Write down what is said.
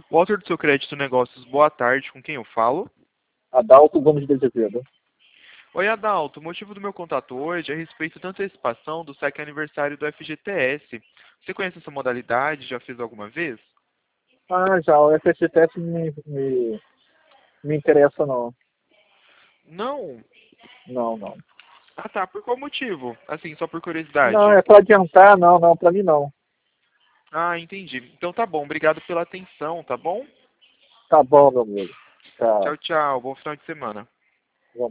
Walter do seu Crédito Negócios, boa tarde, com quem eu falo? Adalto Gomes de Azevedo. Oi, Adalto, o motivo do meu contato hoje é a respeito da antecipação do saque aniversário do FGTS. Você conhece essa modalidade? Já fez alguma vez? Ah, já, o FGTS me interessa não. Não? Não, não. Ah, tá, por qual motivo? Assim, só por Não, curiosidade. é para adiantar, não, para mim não. Ah, entendi. Então tá bom, obrigado pela atenção, tá bom? Tá bom, meu amigo. Tchau. Tchau, tchau, bom final de semana.